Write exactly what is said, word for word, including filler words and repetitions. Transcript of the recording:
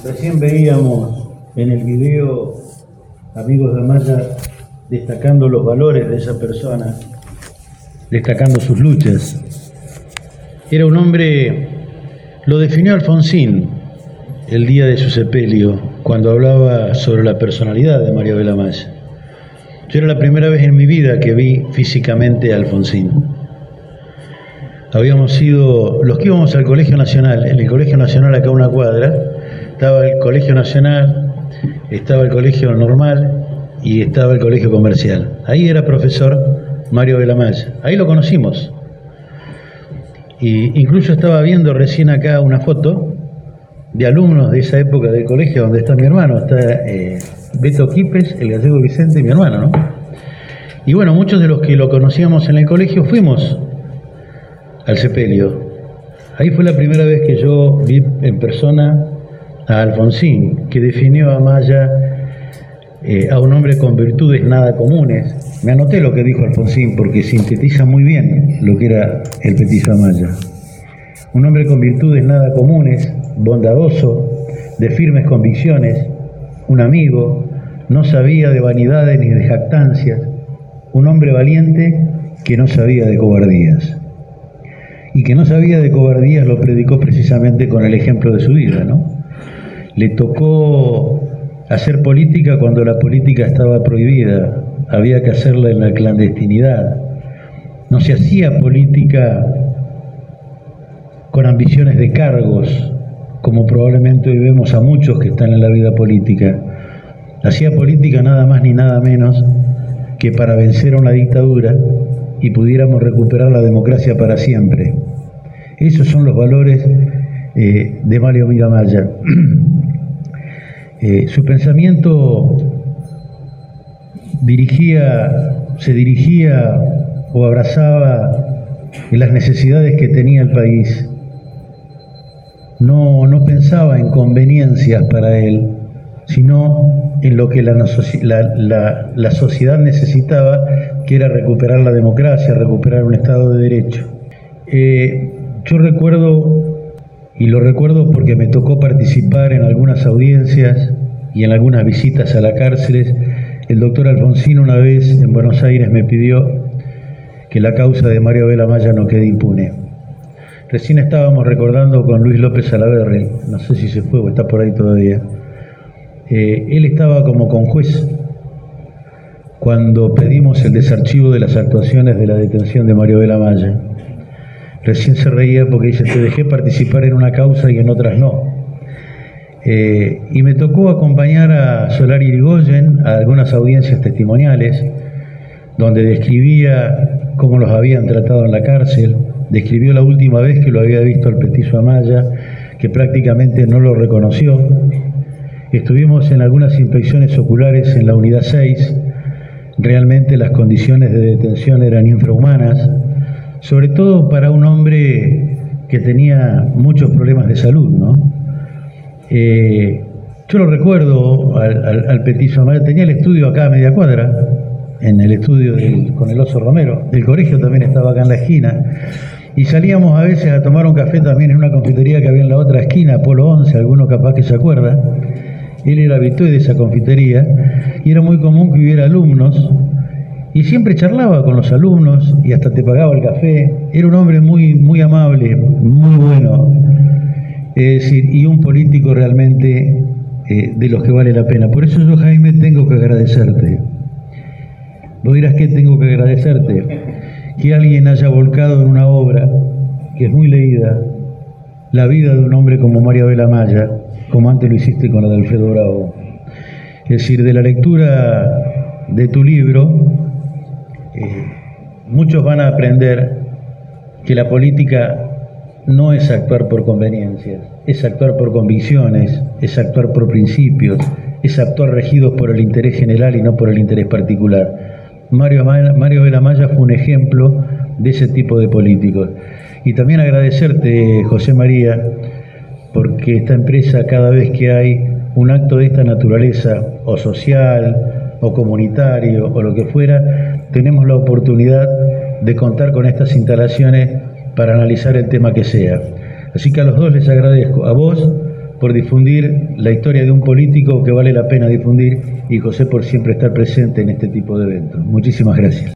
Recién veíamos en el video, amigos de Amaya, destacando los valores de esa persona, destacando sus luchas. Era un hombre, lo definió Alfonsín el día de su sepelio, cuando hablaba sobre la personalidad de Mario Abel Amaya. Yo era la primera vez en mi vida que vi físicamente a Alfonsín. Habíamos ido, los que íbamos al Colegio Nacional, en el Colegio Nacional acá a una cuadra, estaba el Colegio Nacional, estaba el Colegio Normal y estaba el Colegio Comercial. Ahí era profesor Mario Abel Amaya, ahí lo conocimos. Y incluso estaba viendo recién acá una foto de alumnos de esa época del colegio donde está mi hermano, está eh, Beto Quipes, el gallego Vicente y mi hermano, ¿no? Y bueno, muchos de los que lo conocíamos en el colegio fuimos al sepelio. Ahí fue la primera vez que yo vi en persona a Alfonsín, que definió a Amaya eh, a un hombre con virtudes nada comunes. Me anoté lo que dijo Alfonsín porque sintetiza muy bien lo que era el Petizo Amaya. Un hombre con virtudes nada comunes, bondadoso, de firmes convicciones, un amigo, no sabía de vanidades ni de jactancias, un hombre valiente que no sabía de cobardías. Y que no sabía de cobardías lo predicó precisamente con el ejemplo de su vida, ¿no? Le tocó hacer política cuando la política estaba prohibida, había que hacerla en la clandestinidad. No se hacía política con ambiciones de cargos, como probablemente hoy vemos a muchos que están en la vida política. Hacía política nada más ni nada menos que para vencer a una dictadura y pudiéramos recuperar la democracia para siempre. Esos son los valores eh, de Mario Abel Amaya. eh, su pensamiento dirigía, se dirigía o abrazaba en las necesidades que tenía el país. No, no pensaba en conveniencias para él, sino en lo que la, la, la, la sociedad necesitaba, que era recuperar la democracia, recuperar un Estado de Derecho. Eh, yo recuerdo, y lo recuerdo porque me tocó participar en algunas audiencias y en algunas visitas a las cárceles. El doctor Alfonsín una vez en Buenos Aires me pidió que la causa de Mario Abel Amaya no quede impune. Recién estábamos recordando con Luis López Salaverry, no sé si se fue o está por ahí todavía. Eh, él estaba como conjuez cuando pedimos el desarchivo de las actuaciones de la detención de Mario Abel Amaya. Recién se reía porque dice, te dejé participar en una causa y en otras no. Eh, y me tocó acompañar a Solari Irigoyen a algunas audiencias testimoniales, donde describía cómo los habían tratado en la cárcel, describió la última vez que lo había visto al Petizo Amaya, que prácticamente no lo reconoció. Estuvimos en algunas inspecciones oculares en la unidad seis, realmente las condiciones de detención eran infrahumanas, sobre todo para un hombre que tenía muchos problemas de salud, ¿no? Eh, yo lo recuerdo al, al, al Petizo Amaya, tenía el estudio acá a media cuadra, en el estudio del, con el Oso Romero, el colegio también estaba acá en la esquina, y salíamos a veces a tomar un café también en una confitería que había en la otra esquina, Polo once, alguno capaz que se acuerda. Él era habitué de esa confitería y era muy común que hubiera alumnos y siempre charlaba con los alumnos y hasta te pagaba el café. Era un hombre muy, muy amable, muy bueno, es decir, y un político realmente eh, de los que vale la pena. Por eso yo, Jaime, tengo que agradecerte. Vos dirás que tengo que agradecerte que alguien haya volcado en una obra que es muy leída la vida de un hombre como Mario Abel Amaya, como antes lo hiciste con la de Alfredo Bravo. Es decir, de la lectura de tu libro, eh, muchos van a aprender que la política no es actuar por conveniencias, es actuar por convicciones, es actuar por principios, es actuar regidos por el interés general y no por el interés particular. Mario, Mario Abel Amaya fue un ejemplo de ese tipo de políticos. Y también agradecerte, José María, porque esta empresa, cada vez que hay un acto de esta naturaleza, o social, o comunitario, o lo que fuera, tenemos la oportunidad de contar con estas instalaciones para analizar el tema que sea. Así que a los dos les agradezco, a vos por difundir la historia de un político que vale la pena difundir, y José por siempre estar presente en este tipo de eventos. Muchísimas gracias.